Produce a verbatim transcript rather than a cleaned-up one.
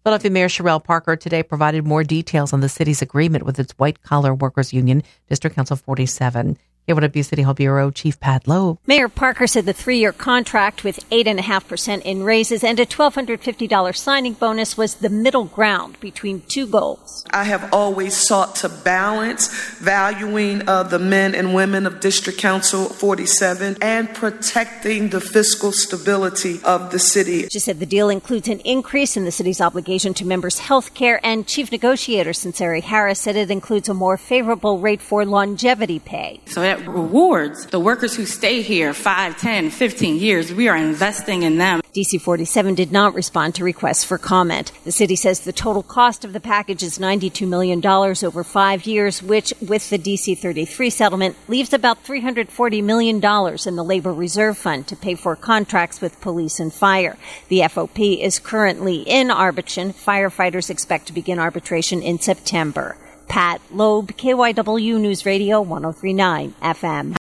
Philadelphia Mayor Cherelle Parker today provided more details on the city's agreement with its white-collar workers union, District Council forty-seven. K one W City Hall Bureau Chief Pat Loeb. Mayor Parker said the three-year contract with eight point five percent in raises and a one thousand two hundred fifty dollars signing bonus was the middle ground between two goals. I have always sought to balance valuing uh, the men and women of District Council forty-seven and protecting the fiscal stability of the city. She said the deal includes an increase in the city's obligation to members' health care, and Chief Negotiator Sinceri Harris said it includes a more favorable rate for longevity pay. So that rewards the workers who stay here five, ten, fifteen years. We are investing in them. D C forty-seven did not respond to requests for comment. The city says the total cost of the package is ninety-two million dollars over five years, which, with the D C thirty-three settlement, leaves about three hundred forty million dollars in the Labor Reserve Fund to pay for contracts with police and fire. The F O P is currently in arbitration. Firefighters expect to begin arbitration in September. Pat Loeb, K Y W News Radio one oh three point nine F M.